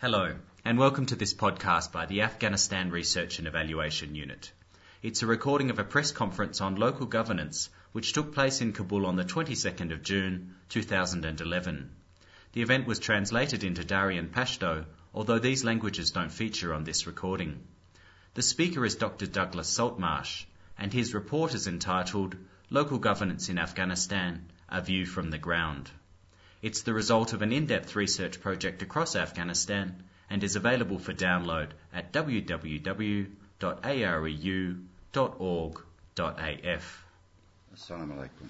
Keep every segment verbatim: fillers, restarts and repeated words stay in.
Hello, and welcome to this podcast by the Afghanistan Research and Evaluation Unit. It's a recording of a press conference on local governance which took place in Kabul on the twenty-second of June two thousand eleven. The event was translated into Dari and Pashto, although these languages don't feature on this recording. The speaker is Doctor Douglas Saltmarsh, and his report is entitled Local Governance in Afghanistan, A View from the Ground. It's the result of an in-depth research project across Afghanistan and is available for download at w w w dot a r e u dot org dot a f. Assalamu alaikum.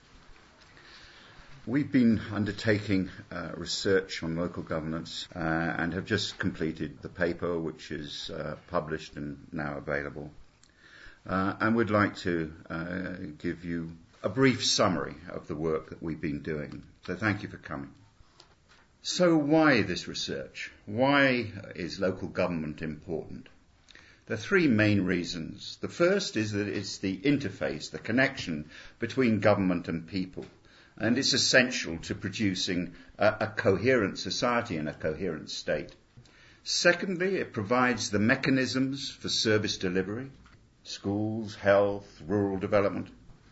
We've been undertaking uh, research on local governance uh, and have just completed the paper, which is uh, published and now available. Uh, and we'd like to uh, give you a brief summary of the work that we've been doing. So thank you for coming. So why this research? Why is local government important? There are three main reasons. The first is that it's the interface, the connection between government and people, and it's essential to producing a, a coherent society and a coherent state. Secondly, it provides the mechanisms for service delivery, schools, health, rural development.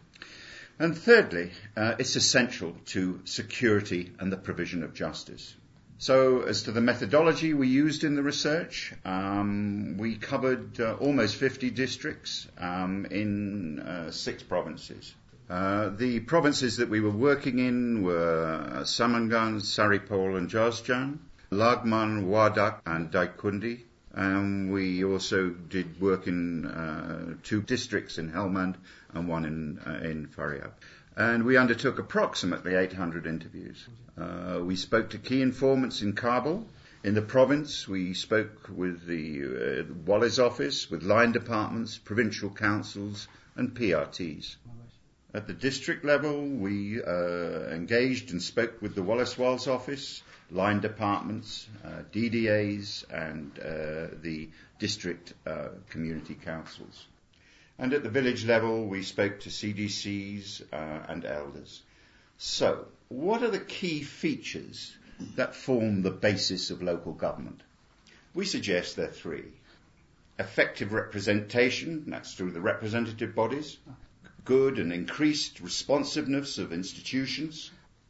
And thirdly, uh, it's essential to security and the provision of justice. So as to the methodology we used in the research, um, we covered uh, almost fifty districts um, in uh, six provinces. Uh, the provinces that we were working in were Samangan, Saripol and Jazjan, Lagman, Wardak and Daikundi. And we also did work in uh, two districts in Helmand and one in uh, in Faryab. And we undertook approximately eight hundred interviews. Uh, we spoke to key informants in Kabul. In the province, we spoke with the uh, Wallace office, with line departments, provincial councils and P R Ts. At the district level, we uh, engaged and spoke with the Wallace Walls office, line departments, uh, D D As and uh, the district uh, community councils. And at the village level, we spoke to C D Cs uh, and elders. So, what are the key features that form the basis of local government? We suggest there are three. Effective representation, that's through the representative bodies. Good and increased responsiveness of institutions.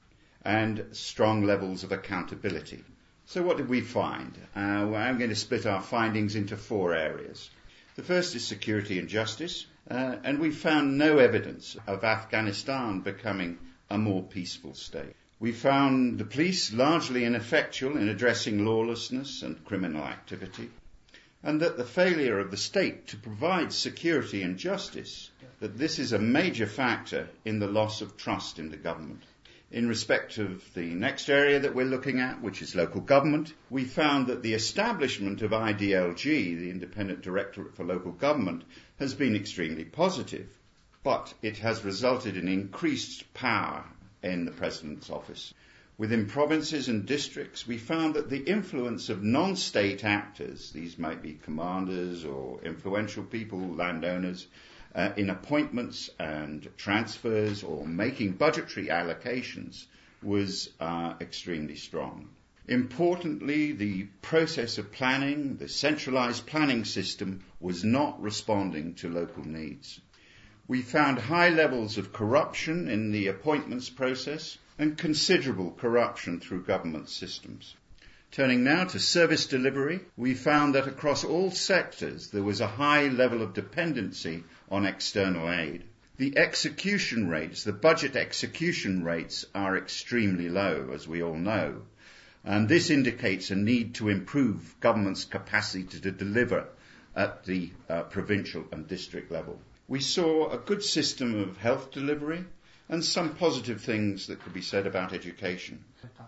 And strong levels of accountability. So what did we find? Uh, well, I'm going to split our findings into four areas. The first is security and justice, uh, and we found no evidence of Afghanistan becoming a more peaceful state. We found the police largely ineffectual in addressing lawlessness and criminal activity, and that the failure of the state to provide security and justice, that this is a major factor in the loss of trust in the government. In respect of the next area that we're looking at, which is local government, we found that the establishment of I D L G, the Independent Directorate for Local Government, has been extremely positive, but it has resulted in increased power in the President's office. Within provinces and districts, we found that the influence of non-state actors, these might be commanders or influential people, landowners, Uh, in appointments and transfers or making budgetary allocations was uh, extremely strong. Importantly, the process of planning, the centralized planning system, was not responding to local needs. We found high levels of corruption in the appointments process and considerable corruption through government systems. Turning now to service delivery, we found that across all sectors there was a high level of dependency on external aid. The execution rates, the budget execution rates, are extremely low, as we all know, and this indicates a need to improve government's capacity to deliver at the uh, provincial and district level. We saw a good system of health delivery and some positive things that could be said about education.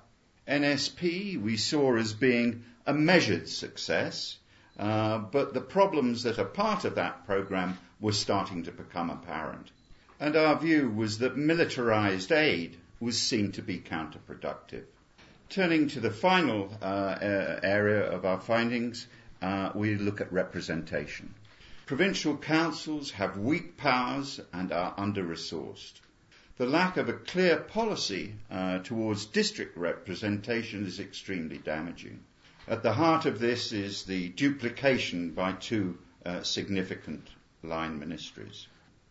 N S P we saw as being a measured success, uh, but the problems that are part of that program were starting to become apparent. And our view was that militarized aid was seen to be counterproductive. Turning to the final uh, area of our findings, uh, we look at representation. Provincial councils have weak powers and are under-resourced. The lack of a clear policy uh, towards district representation is extremely damaging. At the heart of this is the duplication by two uh, significant line ministries.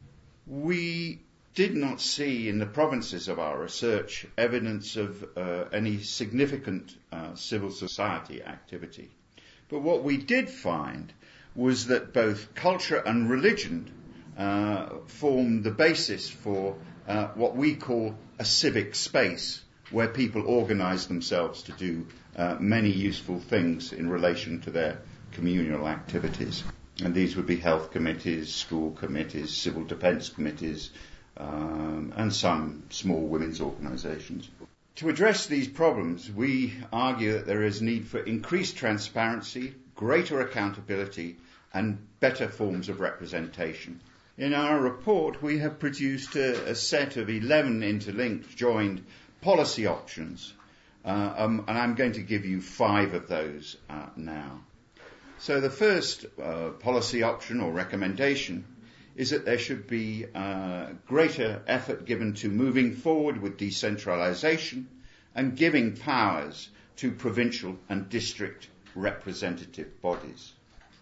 We did not see in the provinces of our research evidence of uh, any significant uh, civil society activity. But what we did find was that both culture and religion uh, formed the basis for uh, what we call a civic space, where people organise themselves to do uh, many useful things in relation to their communal activities. And these would be health committees, school committees, civil defence committees, um, and some small women's organisations. To address these problems, we argue that there is need for increased transparency, greater accountability, and better forms of representation. In our report, we have produced a, a set of eleven interlinked, joined policy options, uh, um, and I'm going to give you five of those uh, now. So the first uh, policy option or recommendation is that there should be uh, greater effort given to moving forward with decentralisation and giving powers to provincial and district representative bodies.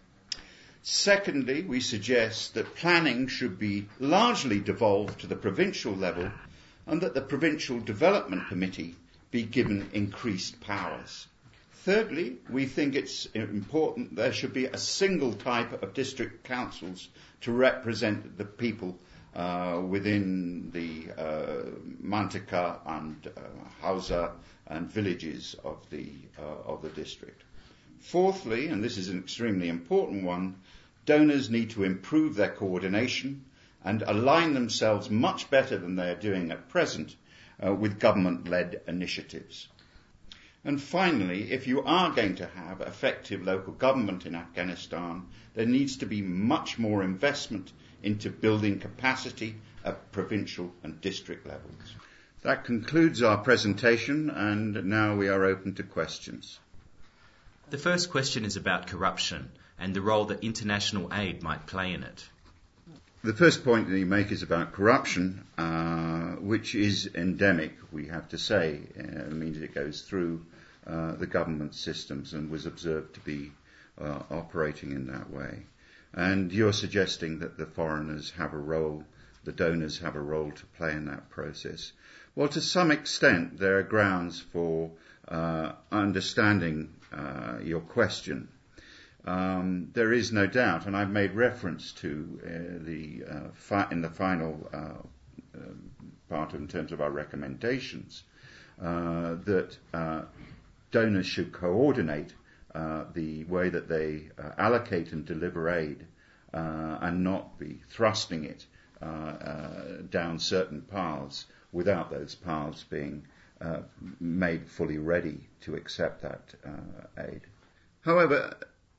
Secondly, we suggest that planning should be largely devolved to the provincial level and that the Provincial Development Committee be given increased powers. Thirdly, we think it's important there should be a single type of district councils to represent the people uh, within the uh, Mantika and uh, Hausa and villages of the uh, of the district. Fourthly, and this is an extremely important one, donors need to improve their coordination and align themselves much better than they are doing at present uh, with government-led initiatives. And finally, if you are going to have effective local government in Afghanistan, there needs to be much more investment into building capacity at provincial and district levels. That concludes our presentation, and now we are open to questions. The first question is about corruption and the role that international aid might play in it. The first point that you make is about corruption, uh, which is endemic, we have to say. Uh, it means it goes through uh, the government systems and was observed to be uh, operating in that way. And you're suggesting that the foreigners have a role, the donors have a role to play in that process. Well, to some extent, there are grounds for uh, understanding uh, your question. Um, there is no doubt, and I've made reference to uh, the uh, fi- in the final uh, uh, part in terms of our recommendations, uh, that uh, donors should coordinate uh, the way that they uh, allocate and deliver aid uh, and not be thrusting it uh, uh, down certain paths without those paths being uh, made fully ready to accept that uh, aid. However,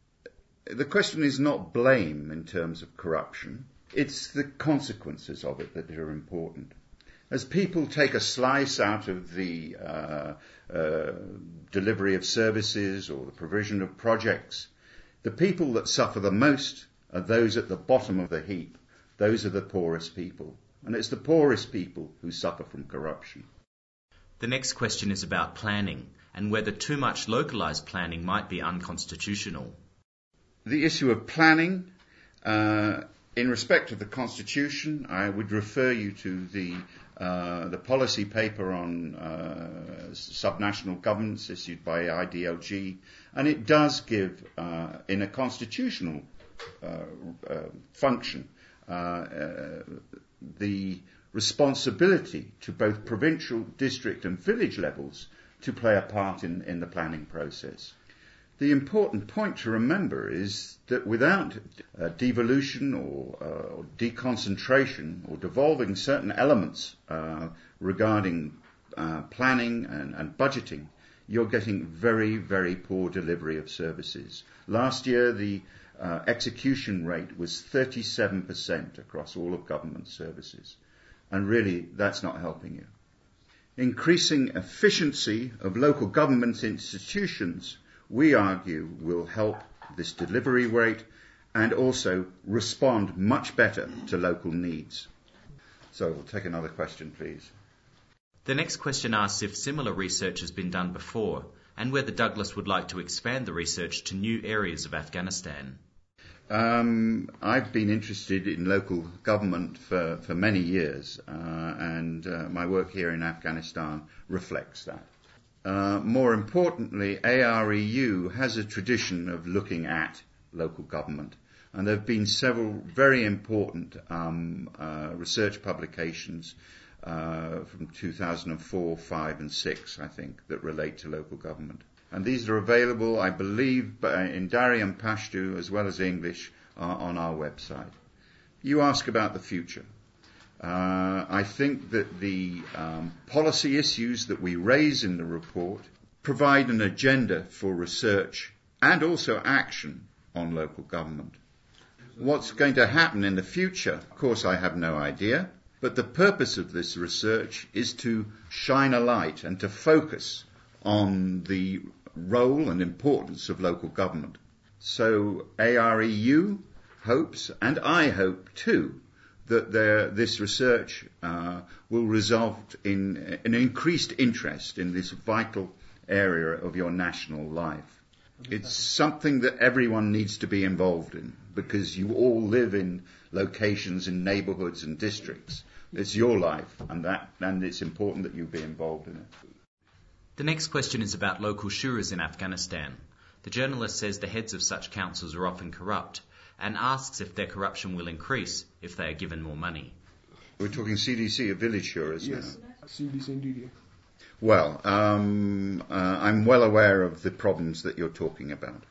the question is not blame in terms of corruption. It's the consequences of it that are important. As people take a slice out of the uh, uh, delivery of services or the provision of projects, the people that suffer the most are those at the bottom of the heap. Those are the poorest people. And it's the poorest people who suffer from corruption. The next question is about planning and whether too much localised planning might be unconstitutional. The issue of planning, uh, in respect of the Constitution, I would refer you to the uh, the policy paper on uh, subnational governance issued by I D L G, and it does give, uh, in a constitutional uh, uh, function, uh, uh, the responsibility to both provincial, district and village levels to play a part in, in the planning process. The important point to remember is that without uh, devolution or, uh, or deconcentration or devolving certain elements uh, regarding uh, planning and, and budgeting, you're getting very, very poor delivery of services. Last year, the uh, execution rate was thirty-seven percent across all of government services. And really, that's not helping you. Increasing efficiency of local government institutions, we argue, will help this delivery rate and also respond much better to local needs. So we'll take another question, please. The next question asks if similar research has been done before and whether Douglas would like to expand the research to new areas of Afghanistan. Um, I've been interested in local government for, for many years, uh, and uh, my work here in Afghanistan reflects that. Uh, more importantly, A R E U has a tradition of looking at local government, and there have been several very important um, uh, research publications uh, from two thousand four, five and six, I think, that relate to local government. And these are available, I believe, in Dari and Pashto as well as English uh, on our website. You ask about the future. Uh, I think that the um, policy issues that we raise in the report provide an agenda for research and also action on local government. What's going to happen in the future, of course, I have no idea, but the purpose of this research is to shine a light and to focus on the role and importance of local government. So A R E U hopes, and I hope too, that there, this research uh, will result in an increased interest in this vital area of your national life. It's something that everyone needs to be involved in, because you all live in locations, in neighbourhoods and districts. It's your life, and that, and it's important that you be involved in it. The next question is about local shuras in Afghanistan. The journalist says the heads of such councils are often corrupt, and asks if their corruption will increase if they are given more money. We're talking C D C, village shuras now. Yes, C D C indeed. Well, um, uh, I'm well aware of the problems that you're talking about.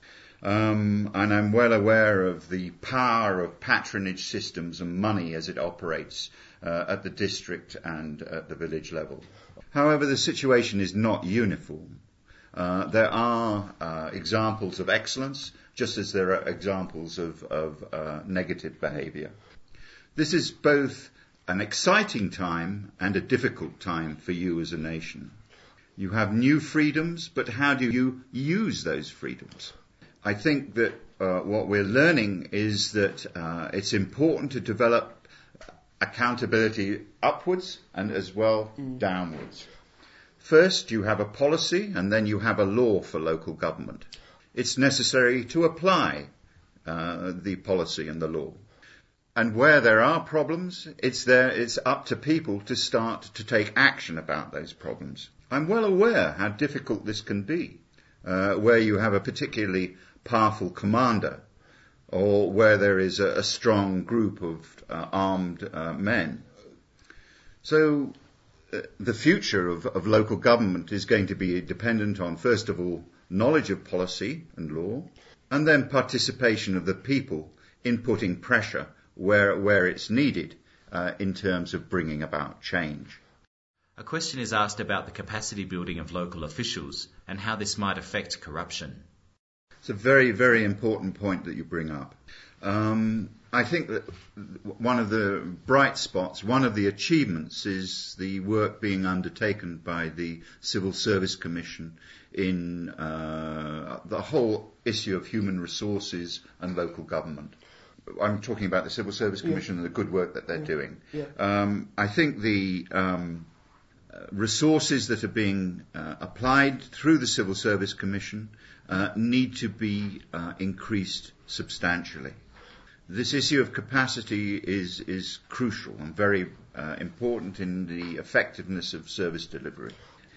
Um, and I'm well aware of the power of patronage systems and money as it operates uh, at the district and at the village level. However, the situation is not uniform. Uh, there are uh, examples of excellence, just as there are examples of, of uh, negative behaviour. This is both an exciting time and a difficult time for you as a nation. You have new freedoms, but how do you use those freedoms? I think that uh, what we're learning is that uh, it's important to develop accountability upwards and as well mm. downwards. First, you have a policy and then you have a law for local government. It's necessary to apply uh, the policy and the law. And where there are problems, it's there, it's up to people to start to take action about those problems. I'm well aware how difficult this can be, uh, where you have a particularly powerful commander, or where there is a, a strong group of uh, armed uh, men. So uh, the future of, of local government is going to be dependent on, first of all, knowledge of policy and law, and then participation of the people in putting pressure where, where it's needed uh, in terms of bringing about change. A question is asked about the capacity building of local officials and how this might affect corruption. It's a very, very important point that you bring up. Um, I think that one of the bright spots, one of the achievements is the work being undertaken by the Civil Service Commission in uh, the whole issue of human resources and local government. I'm talking about the Civil Service Commission yeah. and the good work that they're yeah. doing. Yeah. Um, I think the um, resources that are being uh, applied through the Civil Service Commission uh, need to be uh, increased substantially. This issue of capacity is, is crucial and very uh, important in the effectiveness of service delivery.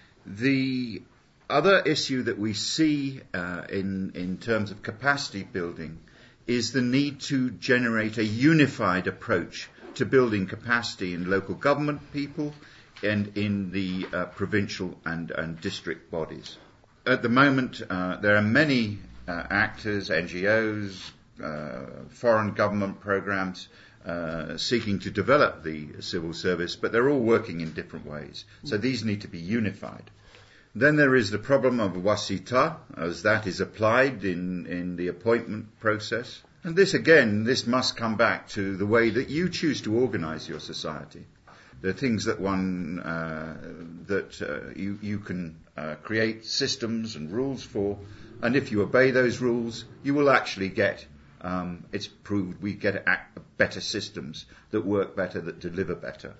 The other issue that we see uh, in, in terms of capacity building is the need to generate a unified approach to building capacity in local government people and in the uh, provincial and, and district bodies. At the moment, uh, there are many uh, actors, N G Os, uh, foreign government programs uh, seeking to develop the civil service, but they're all working in different ways. So these need to be unified. Then there is the problem of wasita, as that is applied in, in the appointment process. And this again, this must come back to the way that you choose to organise your society. There are things that one, uh, that uh, you, you can uh, create systems and rules for, and if you obey those rules, you will actually get, um, it's proved we get a- better systems that work better, that deliver better.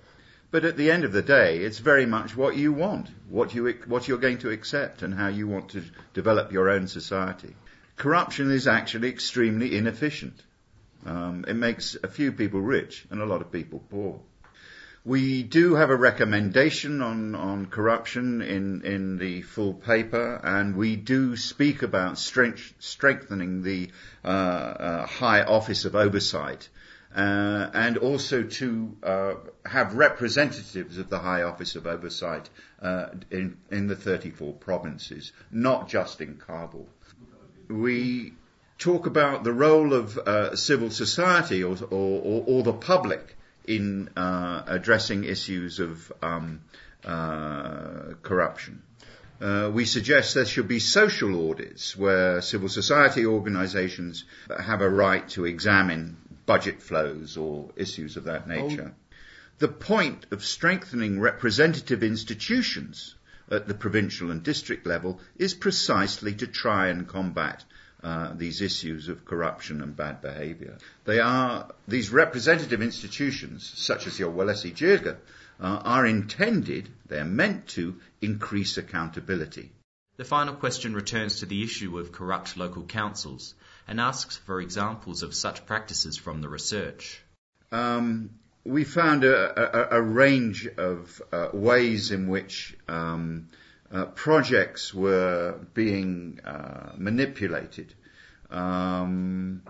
But at the end of the day, it's very much what you want, what, you, what you're going to accept and how you want to develop your own society. Corruption is actually extremely inefficient. Um, it makes a few people rich and a lot of people poor. We do have a recommendation on, on corruption in, in the full paper, and we do speak about strength, strengthening the uh, uh, High Office of Oversight, uh, and also to uh, have representatives of the High Office of Oversight uh, in, in the thirty-four provinces, not just in Kabul. We talk about the role of uh, civil society or, or, or the public in uh, addressing issues of um, uh, corruption. Uh, we suggest there should be social audits where civil society organisations have a right to examine budget flows or issues of that nature. Oh. The point of strengthening representative institutions at the provincial and district level is precisely to try and combat Uh, these issues of corruption and bad behaviour. They are, these representative institutions, such as your Walesi Jirga, uh, are intended, they're meant to, increase accountability. The final question returns to the issue of corrupt local councils and asks for examples of such practices from the research. Um, we found a, a, a range of uh, ways in which um, Uh, projects were being uh, manipulated. Um,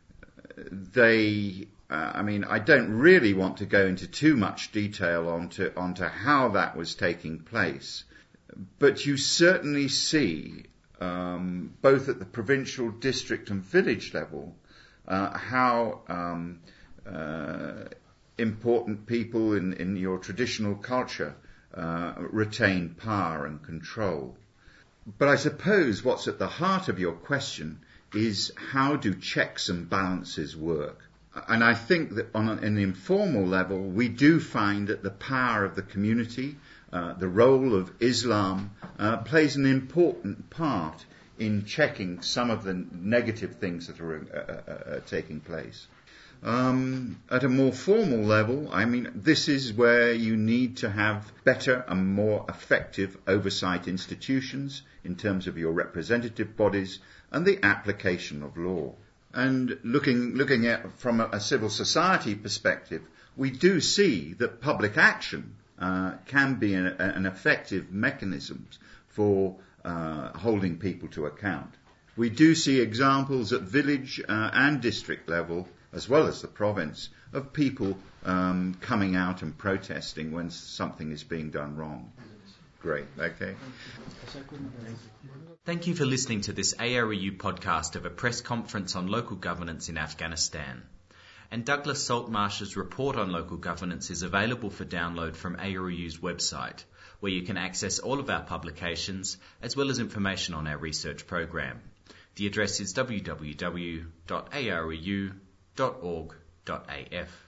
they, uh, I mean, I don't really want to go into too much detail onto, onto how that was taking place, but you certainly see, um, both at the provincial, district and village level, uh, how um, uh, important people in, in your traditional culture Uh, retain power and control. But I suppose what's at the heart of your question is how do checks and balances work? And I think that on an informal level, we do find that the power of the community, uh, the role of Islam, uh, plays an important part in checking some of the negative things that are uh, uh, uh, taking place. Um, at a more formal level, I mean, this is where you need to have better and more effective oversight institutions in terms of your representative bodies and the application of law. And looking, looking at from a, a civil society perspective, we do see that public action uh, can be an, an effective mechanism for uh, holding people to account. We do see examples at village uh, and district level, as well as the province, of people um, coming out and protesting when something is being done wrong. Great, okay. Thank you for listening to this A R E U podcast of a press conference on local governance in Afghanistan. And Douglas Saltmarsh's report on local governance is available for download from A R E U's website, where you can access all of our publications, as well as information on our research program. The address is w w w dot a r e u dot org dot a f.